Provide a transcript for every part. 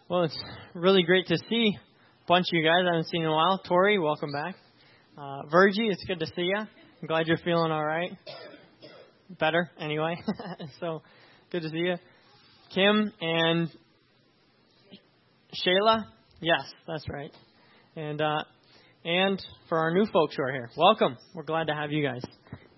Well, it's really great to see a bunch of you guys I haven't seen in a while. Tori, welcome back. Virgie, it's good to see you. I'm glad you're feeling all right. Better, anyway. So, good to see you. Kim and Shayla, yes, that's right. And for our new folks who are here, welcome. We're glad to have you guys.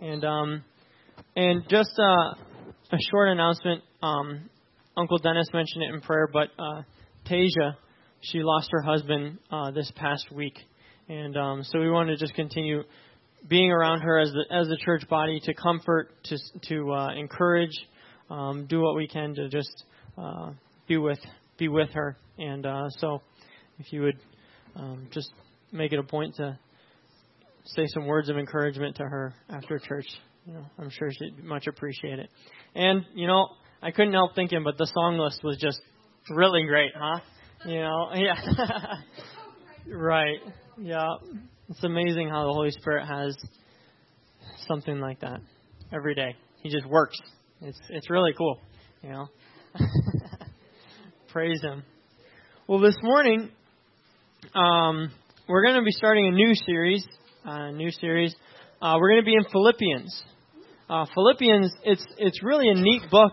And just a short announcement. Uncle Dennis mentioned it in prayer, but Tasia, she lost her husband this past week, and so we want to just continue being around her as the church body to comfort, to encourage, do what we can to just be with her. And so, if you would just make it a point to say some words of encouragement to her after church, I'm sure she'd much appreciate it. And I couldn't help thinking, but the song list was just really great, huh? Yeah. Right. Yeah. It's amazing how the Holy Spirit has something like that every day. He just works. It's really cool, Praise Him. Well, this morning, we're going to be starting a new series. We're going to be in Philippians. Philippians, it's really a neat book.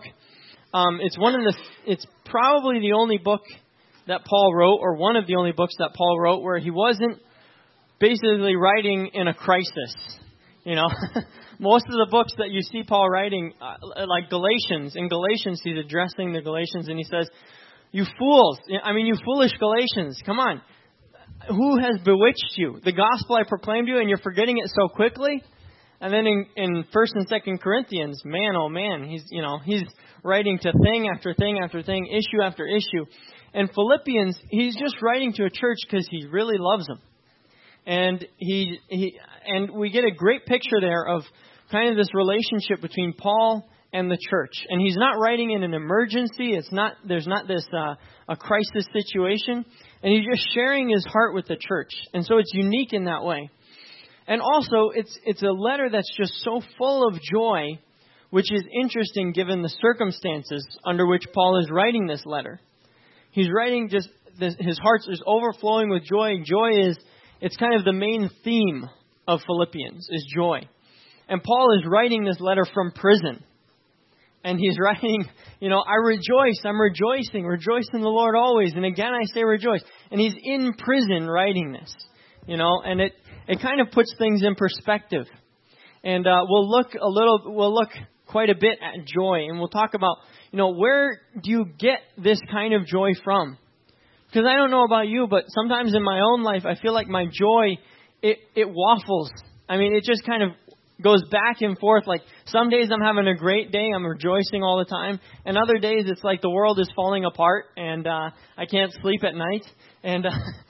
It's probably the only book that Paul wrote, or one of the only books that Paul wrote, where he wasn't basically writing in a crisis. Most of the books that you see Paul writing, like Galatians, in Galatians he's addressing the Galatians and he says, "You fools! You foolish Galatians! Come on, who has bewitched you? The gospel I proclaimed you, and you're forgetting it so quickly." And then in 1st and 2nd Corinthians, man, oh man, he's writing to thing after thing after thing, issue after issue. And Philippians, he's just writing to a church because he really loves them. And and we get a great picture there of kind of this relationship between Paul and the church. And he's not writing in an emergency. There's not this a crisis situation. And he's just sharing his heart with the church. And so it's unique in that way. And also, it's a letter that's just so full of joy, which is interesting given the circumstances under which Paul is writing this letter. He's writing his heart is overflowing with joy. It's kind of the main theme of Philippians, is joy. And Paul is writing this letter from prison. And he's writing, I rejoice, I'm rejoicing, rejoice in the Lord always. And again, I say rejoice. And he's in prison writing this, and it kind of puts things in perspective. And we'll look quite a bit at joy. And we'll talk about, where do you get this kind of joy from? Because I don't know about you, but sometimes in my own life, I feel like my joy, it waffles. It just kind of goes back and forth. Like some days I'm having a great day, I'm rejoicing all the time. And other days it's like the world is falling apart and I can't sleep at night. And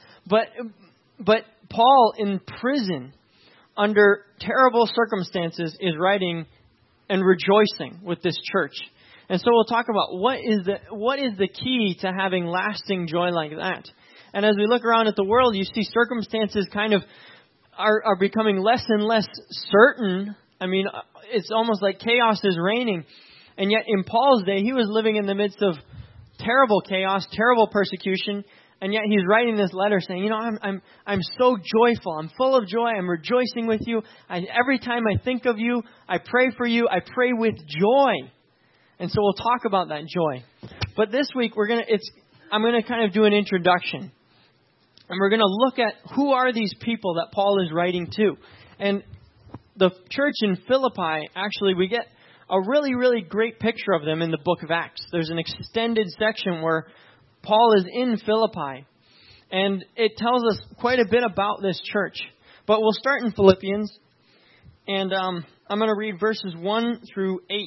but Paul in prison under terrible circumstances is writing and rejoicing with this church. And so we'll talk about what is the key to having lasting joy like that. And as we look around at the world, you see circumstances kind of are becoming less and less certain. It's almost like chaos is reigning. And yet in Paul's day, he was living in the midst of terrible chaos, terrible persecution. And yet he's writing this letter saying, I'm so joyful. I'm full of joy. I'm rejoicing with you. Every time I think of you, I pray for you. I pray with joy. And so we'll talk about that joy. But this week I'm going to kind of do an introduction. And we're going to look at who are these people that Paul is writing to. And the church in Philippi, actually, we get a really, really great picture of them in the book of Acts. There's an extended section where Paul is in Philippi, and it tells us quite a bit about this church. But we'll start in Philippians, and I'm going to read verses 1 through 8.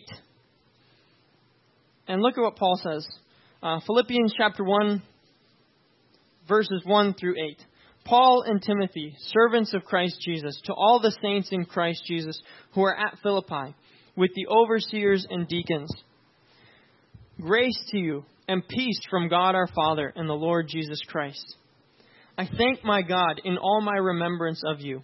And look at what Paul says. Philippians chapter 1, verses 1 through 8. Paul and Timothy, servants of Christ Jesus, to all the saints in Christ Jesus who are at Philippi, with the overseers and deacons. Grace to you and peace from God our Father and the Lord Jesus Christ. I thank my God in all my remembrance of you,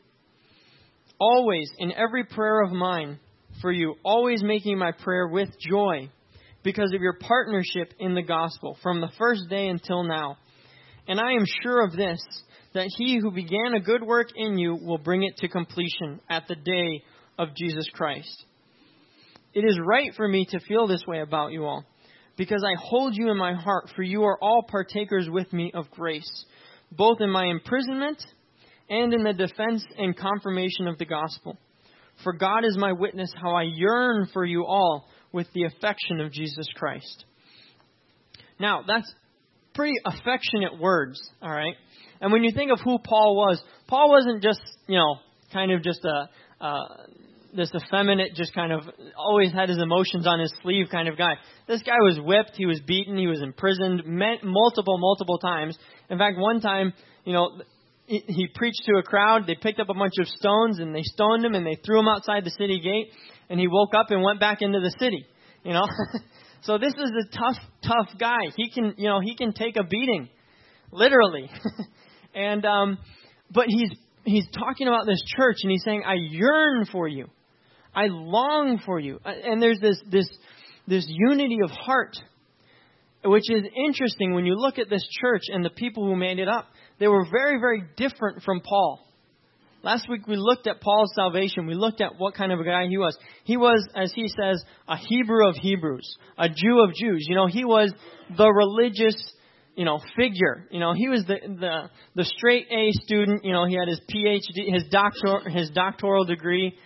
always in every prayer of mine for you, always making my prayer with joy, because of your partnership in the gospel from the first day until now. And I am sure of this, that he who began a good work in you will bring it to completion at the day of Jesus Christ. It is right for me to feel this way about you all, because I hold you in my heart, for you are all partakers with me of grace, both in my imprisonment and in the defense and confirmation of the gospel. For God is my witness how I yearn for you all with the affection of Jesus Christ. Now, that's pretty affectionate words, all right? And when you think of who Paul wasn't just, kind of just this effeminate, just kind of always had his emotions on his sleeve kind of guy. This guy was whipped, he was beaten, he was imprisoned multiple times. In fact, one time, he preached to a crowd. They picked up a bunch of stones and they stoned him and they threw him outside the city gate. And he woke up and went back into the city. So this is a tough guy. He can take a beating, literally. And but he's talking about this church and he's saying, I yearn for you, I long for you. And there's this unity of heart, which is interesting when you look at this church and the people who made it up. They were very, very different from Paul. Last week we looked at Paul's salvation. We looked at what kind of a guy he was. He was, as he says, a Hebrew of Hebrews, a Jew of Jews. He was the religious, figure. He was the straight A student. He had his PhD, his doctoral degree.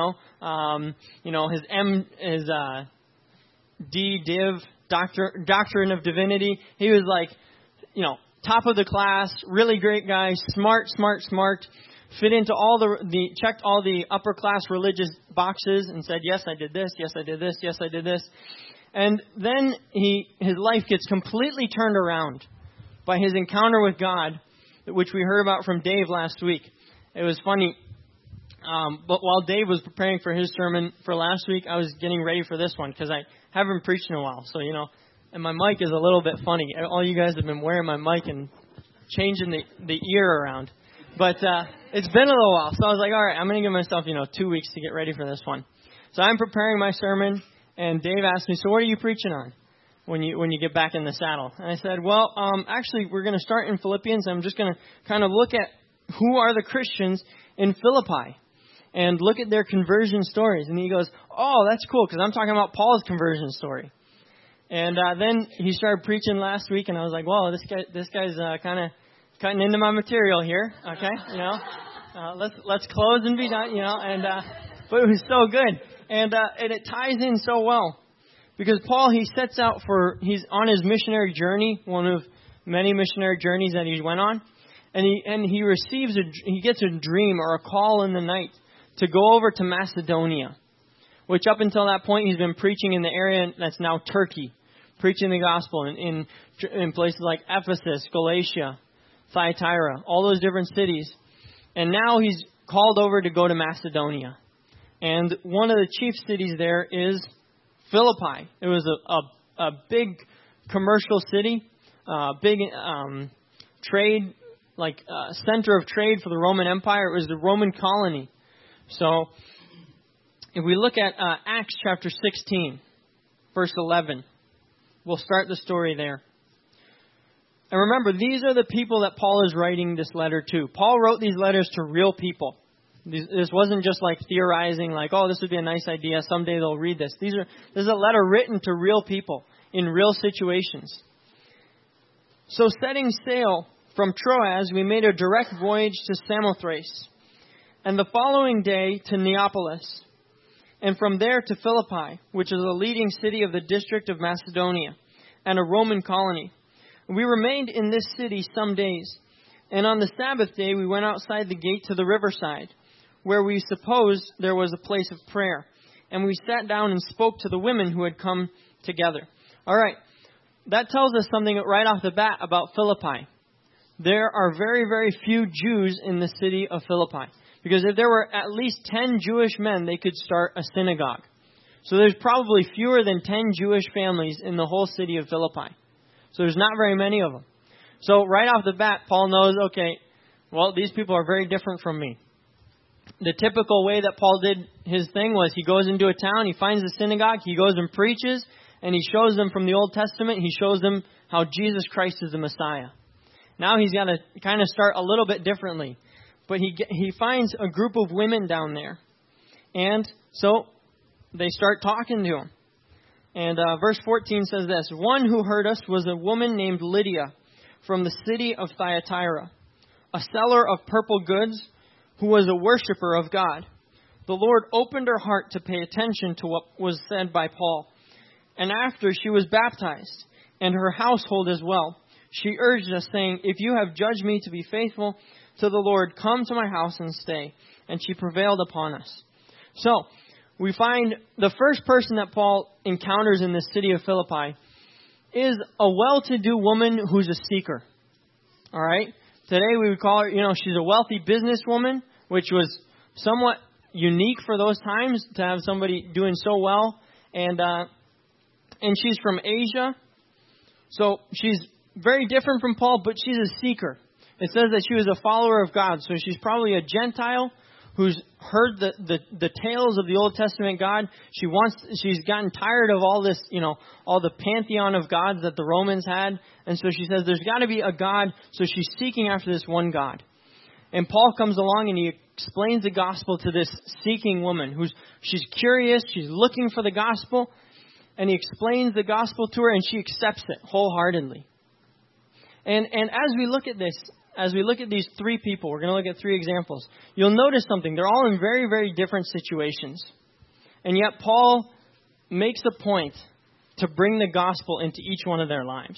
His D.Div, Doctrine of Divinity. He was like, top of the class, really great guy, smart, fit into checked all the upper class religious boxes and said, yes, I did this, yes, I did this, yes, I did this. And then his life gets completely turned around by his encounter with God, which we heard about from Dave last week. It was funny, but while Dave was preparing for his sermon for last week, I was getting ready for this one because I haven't preached in a while. So, and my mic is a little bit funny. All you guys have been wearing my mic and changing the ear around. But it's been a little while. So I was like, all right, I'm going to give myself, 2 weeks to get ready for this one. So I'm preparing my sermon, and Dave asked me, so what are you preaching on when you get back in the saddle? And I said, well, actually, we're going to start in Philippians. I'm just going to kind of look at who are the Christians in Philippi and look at their conversion stories. And he goes, oh, that's cool, because I'm talking about Paul's conversion story. And then he started preaching last week, and I was like, "Whoa, this guy's kind of cutting into my material here." Okay, let's close and be done. But it was so good, and it ties in so well because Paul he's on his missionary journey, one of many missionary journeys that he went on, and he gets a dream or a call in the night to go over to Macedonia, which up until that point he's been preaching in the area that's now Turkey. Preaching the gospel in places like Ephesus, Galatia, Thyatira, all those different cities. And now he's called over to go to Macedonia. And one of the chief cities there is Philippi. It was a big commercial city, big trade, center of trade for the Roman Empire. It was the Roman colony. So if we look at Acts chapter 16, verse 11, we'll start the story there. And remember, these are the people that Paul is writing this letter to. Paul wrote these letters to real people. This wasn't just like theorizing, like, oh, this would be a nice idea. Someday they'll read this. This is a letter written to real people in real situations. So setting sail from Troas, we made a direct voyage to Samothrace, and the following day to Neapolis, and from there to Philippi, which is a leading city of the district of Macedonia, and a Roman colony. We remained in this city some days, and on the Sabbath day we went outside the gate to the riverside, where we supposed there was a place of prayer, and we sat down and spoke to the women who had come together. All right, that tells us something right off the bat about Philippi. There are very, very few Jews in the city of Philippi. Because if there were at least 10 Jewish men, they could start a synagogue. So there's probably fewer than 10 Jewish families in the whole city of Philippi. So there's not very many of them. So right off the bat, Paul knows, okay, well, these people are very different from me. The typical way that Paul did his thing was he goes into a town, he finds a synagogue, he goes and preaches, and he shows them from the Old Testament, he shows them how Jesus Christ is the Messiah. Now he's got to kind of start a little bit differently. But he finds a group of women down there. And so they start talking to him. And verse 14 says this, "One who heard us was a woman named Lydia from the city of Thyatira, a seller of purple goods who was a worshiper of God. The Lord opened her heart to pay attention to what was said by Paul. And after she was baptized, and her household as well, she urged us, saying, 'If you have judged me to be faithful to the Lord, come to my house and stay.' And she prevailed upon us." So, we find the first person that Paul encounters in this city of Philippi is a well-to-do woman who's a seeker. All right? Today we would call her, she's a wealthy businesswoman, which was somewhat unique for those times to have somebody doing so well. And she's from Asia. So she's very different from Paul, but she's a seeker. It says that she was a follower of God. So she's probably a Gentile who's heard the tales of the Old Testament God. She's gotten tired of all this, all the pantheon of gods that the Romans had. And so she says there's got to be a God. So she's seeking after this one God. And Paul comes along and he explains the gospel to this seeking woman she's curious. She's looking for the gospel. And he explains the gospel to her and she accepts it wholeheartedly. And as we look at this, as we look at these three people, we're going to look at three examples. You'll notice something. They're all in very, very different situations. And yet Paul makes a point to bring the gospel into each one of their lives.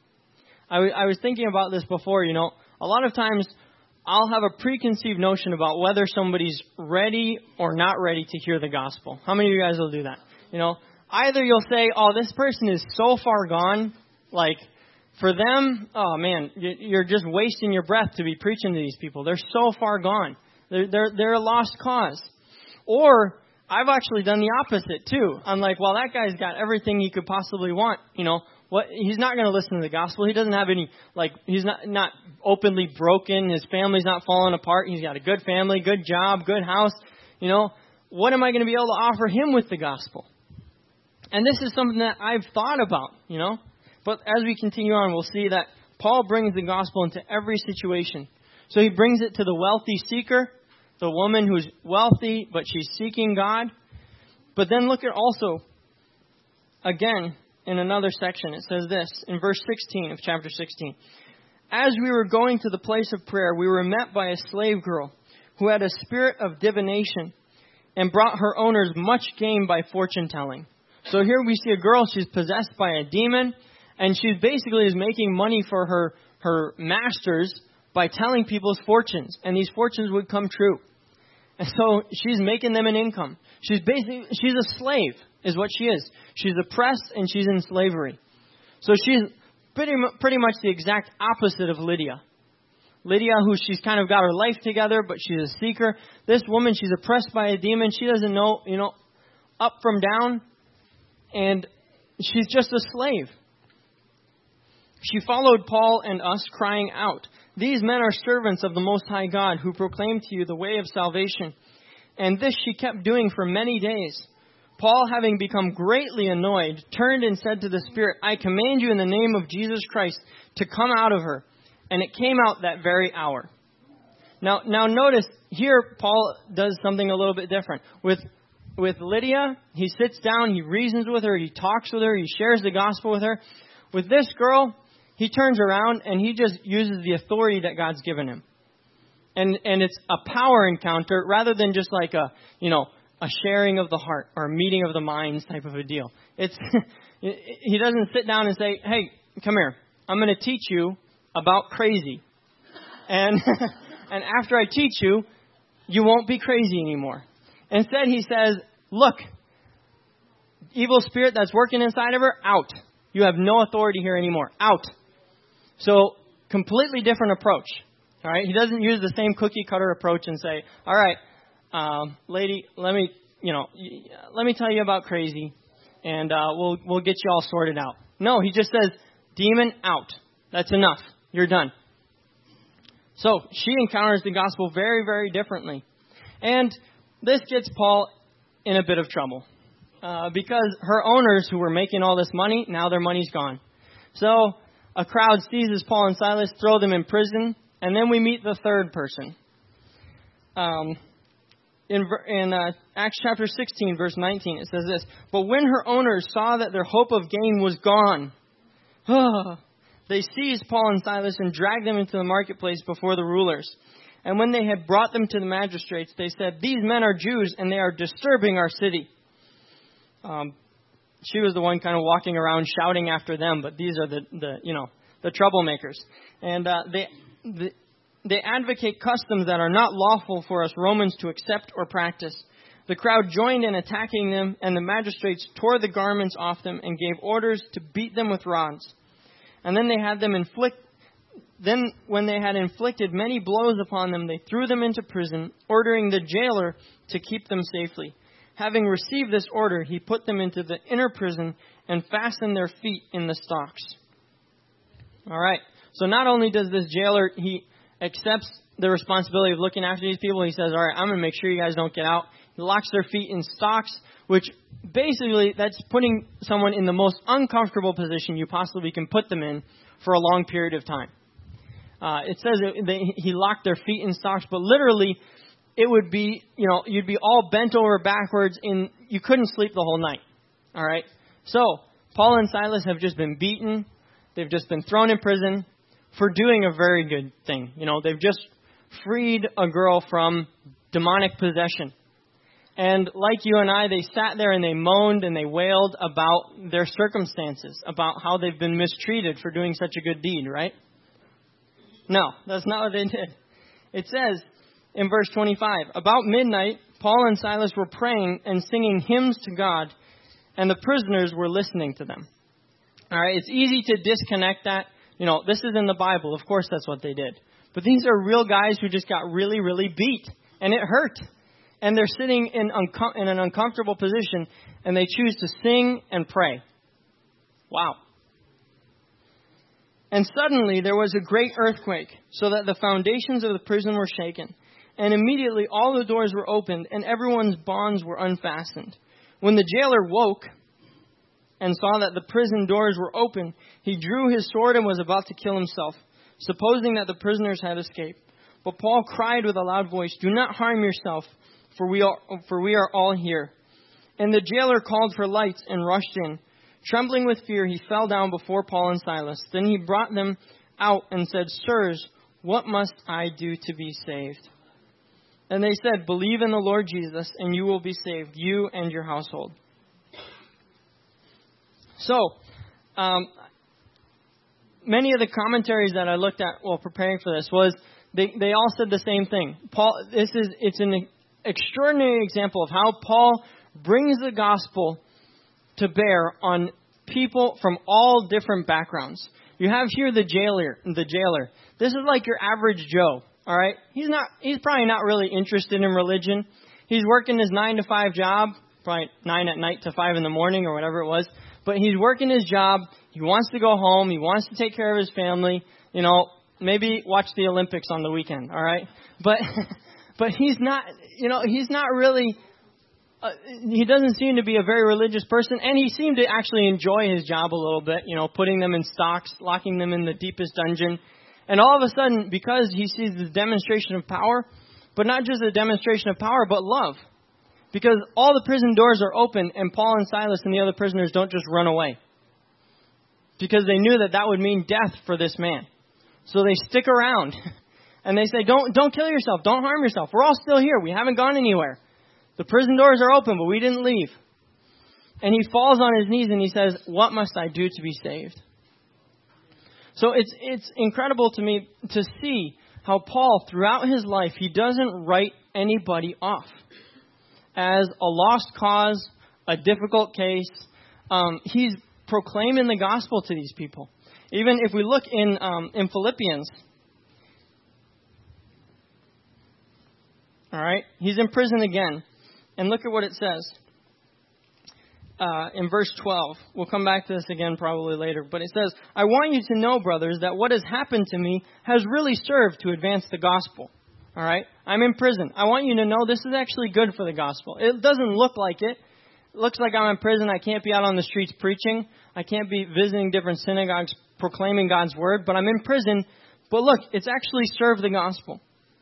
I was thinking about this before, a lot of times I'll have a preconceived notion about whether somebody's ready or not ready to hear the gospel. How many of you guys will do that? Either you'll say, oh, this person is so far gone, like, for them, oh man, you're just wasting your breath to be preaching to these people. They're so far gone. They're a lost cause. Or I've actually done the opposite too. I'm like, well, that guy's got everything he could possibly want. He's not going to listen to the gospel. He doesn't have any, he's not openly broken. His family's not falling apart. He's got a good family, good job, good house. What am I going to be able to offer him with the gospel? And this is something that I've thought about, But as we continue on, we'll see that Paul brings the gospel into every situation. So he brings it to the wealthy seeker, the woman who's wealthy, but she's seeking God. But then look at also, again, in another section, it says this, in verse 16 of chapter 16. "As we were going to the place of prayer, we were met by a slave girl who had a spirit of divination and brought her owners much gain by fortune telling." So here we see a girl, she's possessed by a demon. And she basically is making money for her masters by telling people's fortunes. And these fortunes would come true. And so she's making them an income. She's a slave, is what she is. She's oppressed and she's in slavery. So she's pretty much the exact opposite of Lydia. Lydia, who she's kind of got her life together, but she's a seeker. This woman, she's oppressed by a demon. She doesn't know, up from down. And she's just a slave. She followed Paul and us, crying out, "These men are servants of the Most High God, who proclaim to you the way of salvation." And this she kept doing for many days. Paul, having become greatly annoyed, turned and said to the Spirit, "I command you in the name of Jesus Christ to come out of her." And it came out that very hour. Now notice, here Paul does something a little bit different. With Lydia, he sits down, he reasons with her, he talks with her, he shares the gospel with her. With this girl, he turns around and he just uses the authority that God's given him. And it's a power encounter rather than just like a sharing of the heart or a meeting of the minds type of a deal. He doesn't sit down and say, "Hey, come here. I'm going to teach you about crazy. And after I teach you, you won't be crazy anymore." Instead, he says, "Look, evil spirit that's working inside of her, out. You have no authority here anymore. Out." So, completely different approach. All right. He doesn't use the same cookie cutter approach and say, "All right, lady, let me tell you about crazy, and we'll get you all sorted out." No, he just says, "Demon, out. That's enough. You're done." So she encounters the gospel very, very differently, and this gets Paul in a bit of trouble. because her owners who were making all this money, now their money's gone. So a crowd seizes Paul and Silas, throw them in prison, and then we meet the third person. In Acts chapter 16, verse 19, it says this, "But when her owners saw that their hope of gain was gone, they seized Paul and Silas and dragged them into the marketplace before the rulers. And when they had brought them to the magistrates, they said, 'These men are Jews, and they are disturbing our city.'" She was the one kind of walking around shouting after them, but these are the troublemakers. And they advocate customs that are not lawful for us Romans to accept or practice. The crowd joined in attacking them, and the magistrates tore the garments off them and gave orders to beat them with rods. And then when they had inflicted many blows upon them, they threw them into prison, ordering the jailer to keep them safely. Having received this order, he put them into the inner prison and fastened their feet in the stocks. All right. So not only does this jailer, he accepts the responsibility of looking after these people. He says, all right, I'm going to make sure you guys don't get out. He locks their feet in stocks, which basically that's putting someone in the most uncomfortable position you possibly can put them in for a long period of time. It says he locked their feet in stocks, but literally it would be, you'd be all bent over backwards you couldn't sleep the whole night. All right. So Paul and Silas have just been beaten. They've just been thrown in prison for doing a very good thing. They've just freed a girl from demonic possession. And like you and I, they sat there and they moaned and they wailed about their circumstances, about how they've been mistreated for doing such a good deed, right? No, that's not what they did. It says in verse 25, "About midnight, Paul and Silas were praying and singing hymns to God, and the prisoners were listening to them." All right, it's easy to disconnect that. This is in the Bible. Of course, that's what they did. But these are real guys who just got really, really beat, and it hurt. And they're sitting in an uncomfortable position, and they choose to sing and pray. Wow. "And suddenly there was a great earthquake, so that the foundations of the prison were shaken. And immediately all the doors were opened, and everyone's bonds were unfastened. When the jailer woke and saw that the prison doors were open, he drew his sword and was about to kill himself, supposing that the prisoners had escaped. But Paul cried with a loud voice, 'Do not harm yourself, for we are all here.' And the jailer called for lights and rushed in. Trembling with fear, he fell down before Paul and Silas. Then he brought them out and said, 'Sirs, what must I do to be saved?' And they said, 'Believe in the Lord Jesus, and you will be saved, you and your household.'" So, many of the commentaries that I looked at while preparing for this was they all said the same thing. It's an extraordinary example of how Paul brings the gospel to bear on people from all different backgrounds. You have here the jailer. This is like your average Joe. All right. He's probably not really interested in religion. He's working his 9-to-5 job, probably 9 at night to 5 in the morning or whatever it was. But he's working his job. He wants to go home. He wants to take care of his family. Maybe watch the Olympics on the weekend. All right. But he's not, he's not really, he doesn't seem to be a very religious person. And he seemed to actually enjoy his job a little bit, putting them in stocks, locking them in the deepest dungeon. And all of a sudden, because he sees this demonstration of power, but not just a demonstration of power, but love. Because all the prison doors are open and Paul and Silas and the other prisoners don't just run away. Because they knew that would mean death for this man. So they stick around. And they say, don't kill yourself. Don't harm yourself. We're all still here. We haven't gone anywhere. The prison doors are open, but we didn't leave. And he falls on his knees and he says, "What must I do to be saved?" So it's incredible to me to see how Paul, throughout his life, he doesn't write anybody off as a lost cause, a difficult case. He's proclaiming the gospel to these people. Even if we look in Philippians, all right, he's in prison again. And look at what it says in verse 12. We'll come back to this again probably later. But it says, "I want you to know, brothers, that what has happened to me has really served to advance the gospel." All right, I'm in prison. I want you to know this is actually good for the gospel. It doesn't look like it. looks like I'm in prison. I can't be out on the streets preaching. I can't be visiting different synagogues proclaiming God's word, but I'm in prison. But look, it's actually served the gospel.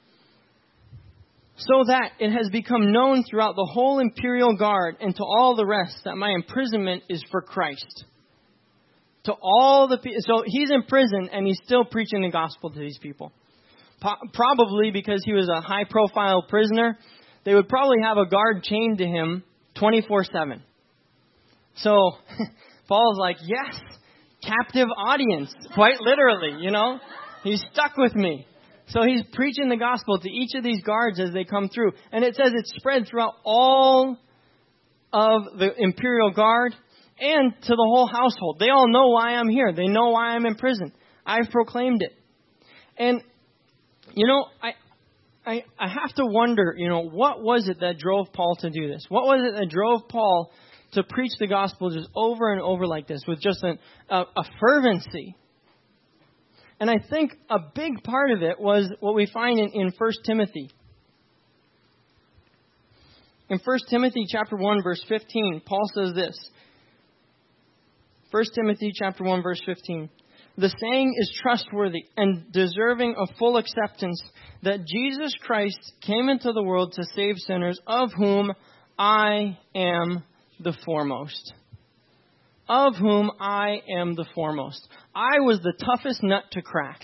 So that it has become known throughout the whole imperial guard and to all the rest that my imprisonment is for Christ. To all the people. So he's in prison and he's still preaching the gospel to these people. Probably because he was a high-profile prisoner, they would probably have a guard chained to him 24/7. So Paul's like, yes, captive audience, quite literally, you know. He's stuck with me. So he's preaching the gospel to each of these guards as they come through. And it says it's spread throughout all of the imperial guard and to the whole household. They all know why I'm here. They know why I'm in prison. I've proclaimed it. And, you know, I have to wonder, you know, what was it that drove Paul to do this? What was it that drove Paul to preach the gospel just over and over like this with just a fervency? And I think a big part of it was what we find in 1 Timothy. In 1 Timothy chapter 1, verse 15, Paul says this. 1 Timothy chapter 1, verse 15. The saying is trustworthy and deserving of full acceptance that Jesus Christ came into the world to save sinners, of whom I am the foremost. Of whom I am the foremost. I was the toughest nut to crack.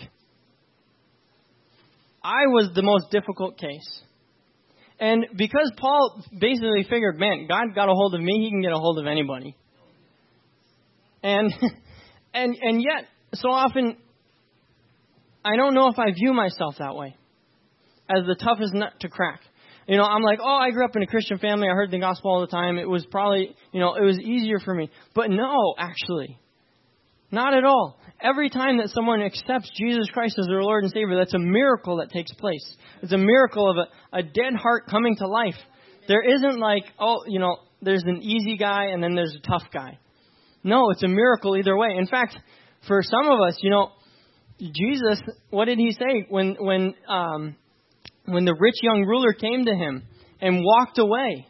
I was the most difficult case. And because Paul basically figured, man, God got a hold of me, he can get a hold of anybody. And yet, so often, I don't know if I view myself that way, as the toughest nut to crack. You know, I'm like, oh, I grew up in a Christian family. I heard the gospel all the time. It was probably, you know, it was easier for me. But no, actually, not at all. Every time that someone accepts Jesus Christ as their Lord and Savior, that's a miracle that takes place. It's a miracle of a dead heart coming to life. There isn't like, oh, you know, there's an easy guy and then there's a tough guy. No, it's a miracle either way. In fact, for some of us, you know, Jesus, what did he say when the rich young ruler came to him and walked away?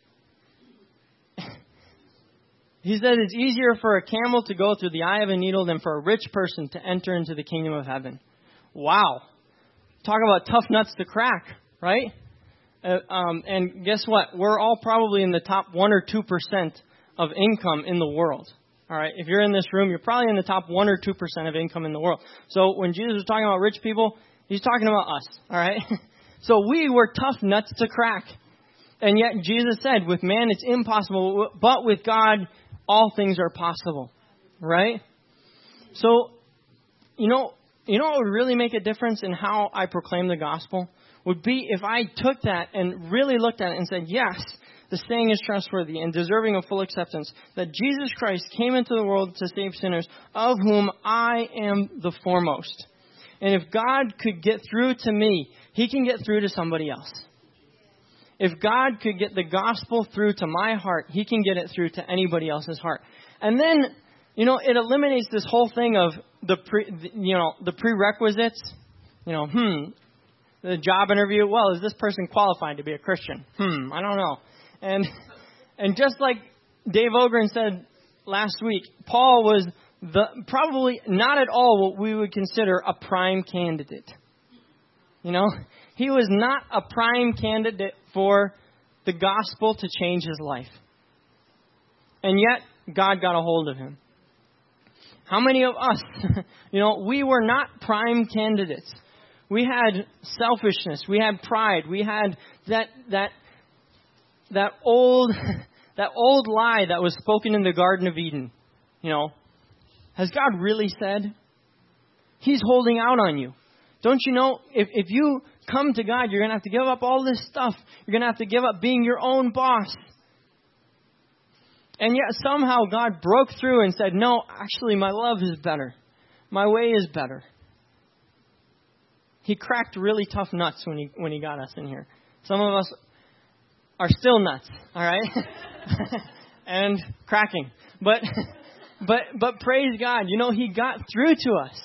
He said it's easier for a camel to go through the eye of a needle than for a rich person to enter into the kingdom of heaven. Wow. Talk about tough nuts to crack, right? And guess what? We're all probably in the top 1 or 2% of income in the world. All right. If you're in this room, you're probably in the top 1 or 2% of income in the world. So when Jesus was talking about rich people, he's talking about us. All right. So we were tough nuts to crack. And yet Jesus said, with man it's impossible, but with God all things are possible. Right? So, you know what would really make a difference in how I proclaim the gospel? Would be if I took that and really looked at it and said, yes, the saying is trustworthy and deserving of full acceptance, that Jesus Christ came into the world to save sinners, of whom I am the foremost. And if God could get through to me, he can get through to somebody else. If God could get the gospel through to my heart, he can get it through to anybody else's heart. And then, you know, it eliminates this whole thing of the prerequisites. You know, the job interview. Well, is this person qualified to be a Christian? I don't know. And just like Dave Ogren said last week, Paul was probably not at all what we would consider a prime candidate. You know, he was not a prime candidate for the gospel to change his life. And yet, God got a hold of him. How many of us, you know, we were not prime candidates. We had selfishness. We had pride. We had that old lie that was spoken in the Garden of Eden. You know, has God really said? He's holding out on you. Don't you know, if you come to God, you're going to have to give up all this stuff. You're going to have to give up being your own boss. And yet somehow God broke through and said, no, actually my love is better. My way is better. He cracked really tough nuts when he got us in here. Some of us are still nuts, all right? And cracking. But praise God, you know, he got through to us.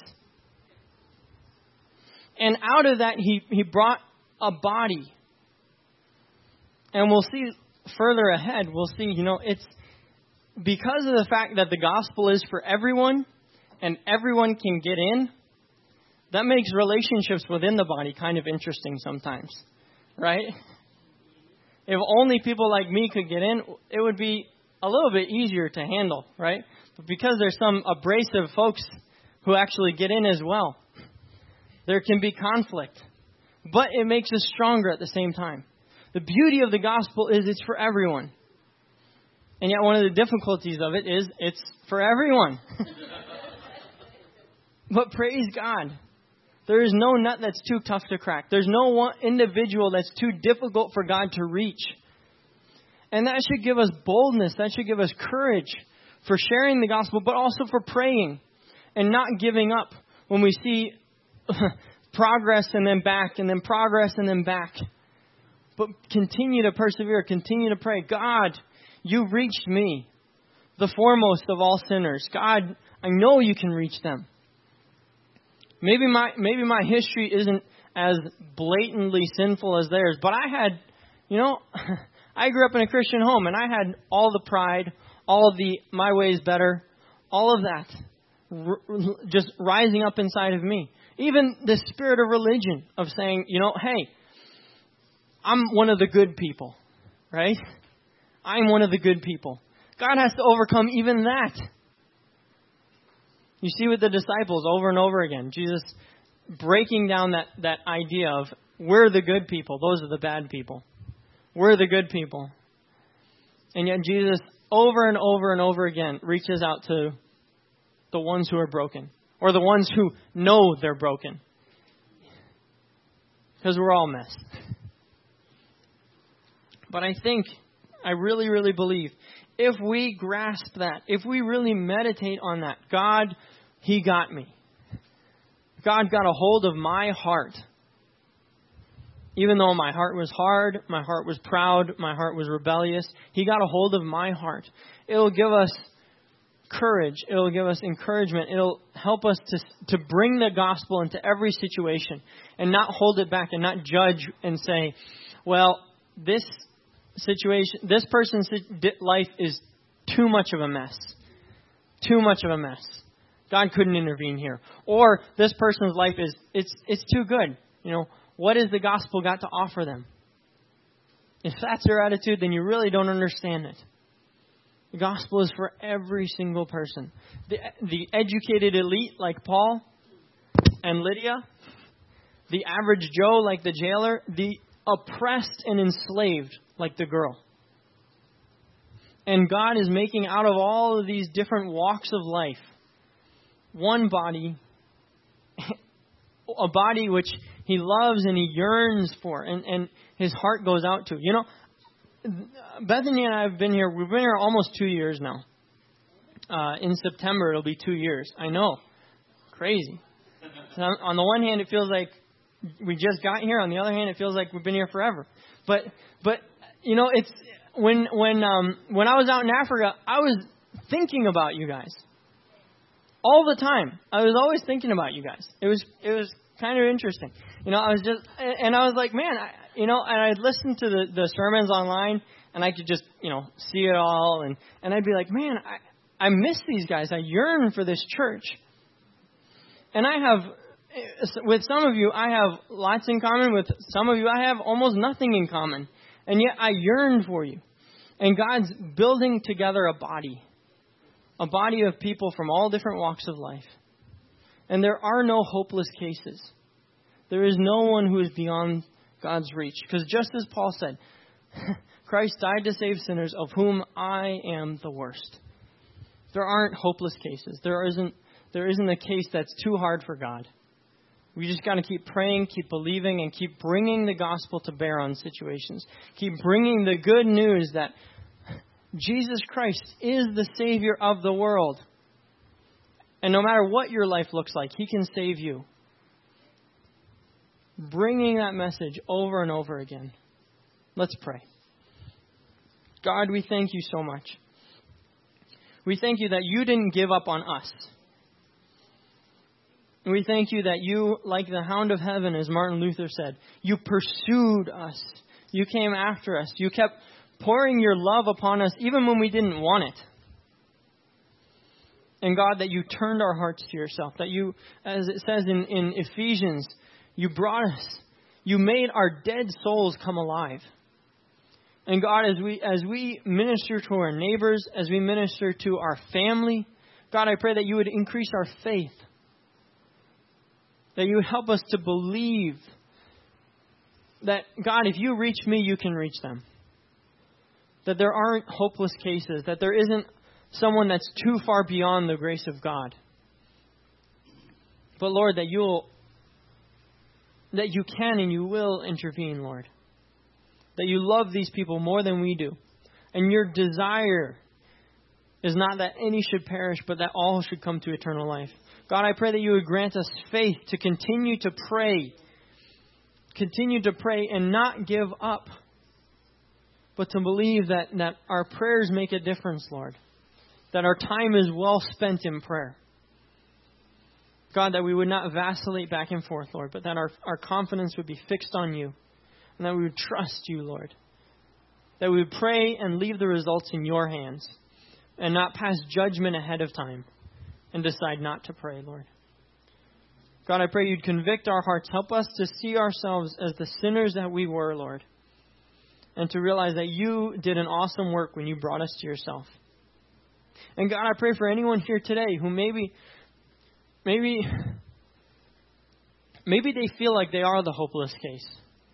And out of that, he brought a body. And we'll see further ahead, we'll see, it's because of the fact that the gospel is for everyone and everyone can get in, that makes relationships within the body kind of interesting sometimes, right? If only people like me could get in, it would be a little bit easier to handle, right? But because there's some abrasive folks who actually get in as well, there can be conflict. But it makes us stronger at the same time. The beauty of the gospel is it's for everyone. And yet one of the difficulties of it is it's for everyone. But praise God. There is no nut that's too tough to crack. There's no one individual that's too difficult for God to reach. And that should give us boldness. That should give us courage for sharing the gospel, but also for praying and not giving up when we see progress and then back and then progress and then back. But continue to persevere. Continue to pray. God, you reached me, the foremost of all sinners. God, I know you can reach them. Maybe my history isn't as blatantly sinful as theirs, but I had, I grew up in a Christian home and I had all the pride, all of the my way is better, all of that just rising up inside of me. Even the spirit of religion of saying, hey, I'm one of the good people, right? I'm one of the good people. God has to overcome even that. You see with the disciples over and over again, Jesus breaking down that idea of we're the good people, those are the bad people. We're the good people. And yet Jesus over and over and over again reaches out to the ones who are broken or the ones who know they're broken. Because we're all mess. But I really, really believe if we grasp that, if we really meditate on that, God, He got me. God got a hold of my heart. Even though my heart was hard, my heart was proud, my heart was rebellious, He got a hold of my heart. It'll give us courage. It'll give us encouragement. It'll help us to bring the gospel into every situation and not hold it back and not judge and say, well, this situation, this person's life is too much of a mess. Too much of a mess. God couldn't intervene here. Or this person's life is, it's too good. What has the gospel got to offer them? If that's your attitude, then you really don't understand it. The gospel is for every single person. The educated elite like Paul and Lydia, the average Joe like the jailer, the oppressed and enslaved like the girl. And God is making out of all of these different walks of life one body, a body which He loves and He yearns for, and His heart goes out to. Bethany and I have been here. We've been here almost 2 years now. In September, it'll be 2 years. I know. Crazy. So on the one hand, it feels like we just got here. On the other hand, it feels like we've been here forever. But it's when I was out in Africa, I was thinking about you guys all the time. I was always thinking about you guys. It was kind of interesting. I was like, man, and I'd listen to the sermons online, and I could just, see it all, and I'd be like, man, I miss these guys. I yearn for this church. And with some of you, I have lots in common. With some of you, I have almost nothing in common. And yet I yearn for you. And God's building together a body of people from all different walks of life. And there are no hopeless cases. There is no one who is beyond God's reach. Because just as Paul said, Christ died to save sinners, of whom I am the worst. There aren't hopeless cases. There isn't a case that's too hard for God. We just got to keep praying, keep believing, and keep bringing the gospel to bear on situations. Keep bringing the good news that Jesus Christ is the Savior of the world. And no matter what your life looks like, He can save you. Bringing that message over and over again. Let's pray. God, we thank You so much. We thank You that You didn't give up on us. And we thank You that You, like the hound of heaven, as Martin Luther said, You pursued us. You came after us. You kept pouring your love upon us even when we didn't want it. And God, that you turned our hearts to yourself, that you, as it says in Ephesians, you brought us, you made our dead souls come alive. And God, as we minister to our neighbors, as we minister to our family, God, I pray that you would increase our faith. That you would help us to believe that, God, if you reach me, you can reach them. That there aren't hopeless cases. That there isn't someone that's too far beyond the grace of God. But Lord, that you can and you will intervene, Lord. That you love these people more than we do. And your desire is not that any should perish, but that all should come to eternal life. God, I pray that you would grant us faith to continue to pray. Continue to pray and not give up. But to believe that our prayers make a difference, Lord. That our time is well spent in prayer. God, that we would not vacillate back and forth, Lord, but that our confidence would be fixed on you. And that we would trust you, Lord. That we would pray and leave the results in your hands. And not pass judgment ahead of time. And decide not to pray, Lord. God, I pray you'd convict our hearts. Help us to see ourselves as the sinners that we were, Lord. And to realize that you did an awesome work when you brought us to yourself. And God, I pray for anyone here today who maybe they feel like they are the hopeless case.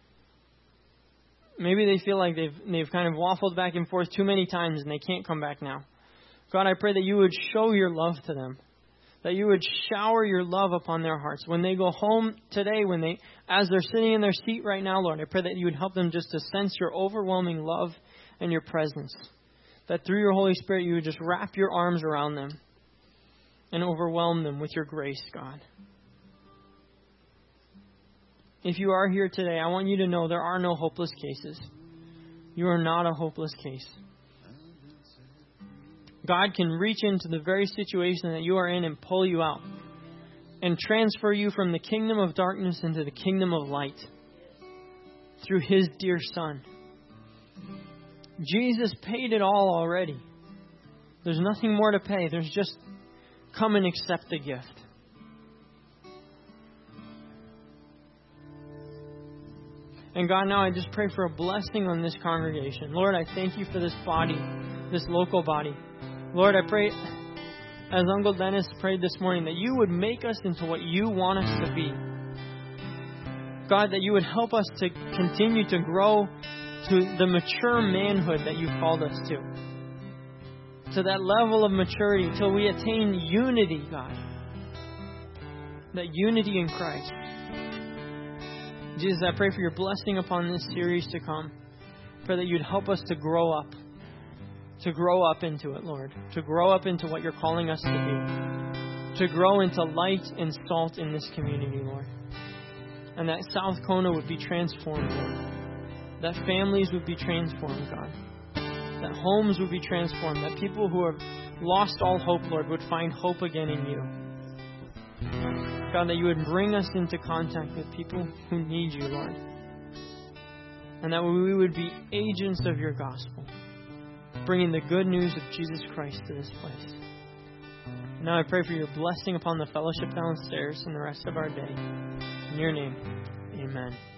Maybe they feel like they've kind of waffled back and forth too many times and they can't come back now. God, I pray that you would show your love to them. That you would shower your love upon their hearts. When they go home today, as they're sitting in their seat right now, Lord, I pray that you would help them just to sense your overwhelming love and your presence. That through your Holy Spirit, you would just wrap your arms around them and overwhelm them with your grace, God. If you are here today, I want you to know there are no hopeless cases. You are not a hopeless case. God can reach into the very situation that you are in and pull you out and transfer you from the kingdom of darkness into the kingdom of light through His dear Son. Jesus paid it all already. There's nothing more to pay. There's just come and accept the gift. And God, now I just pray for a blessing on this congregation. Lord, I thank you for this body, this local body. Lord, I pray, as Uncle Dennis prayed this morning, that you would make us into what you want us to be. God, that you would help us to continue to grow to the mature manhood that you've called us to that level of maturity until we attain unity, God. That unity in Christ. Jesus, I pray for your blessing upon this series to come. Pray that you'd help us to grow up. To grow up into it, Lord. To grow up into what you're calling us to be. To grow into light and salt in this community, Lord. And that South Kona would be transformed, Lord. That families would be transformed, God. That homes would be transformed. That people who have lost all hope, Lord, would find hope again in you. God, that you would bring us into contact with people who need you, Lord. And that we would be agents of your gospel, bringing the good news of Jesus Christ to this place. Now I pray for your blessing upon the fellowship downstairs and the rest of our day. In your name, amen.